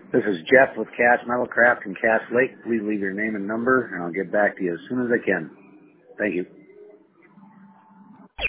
This is Jeff with Cass Metalcraft in Cass Lake. Please leave your name and number, and I'll get back to you as soon as I can. Thank you.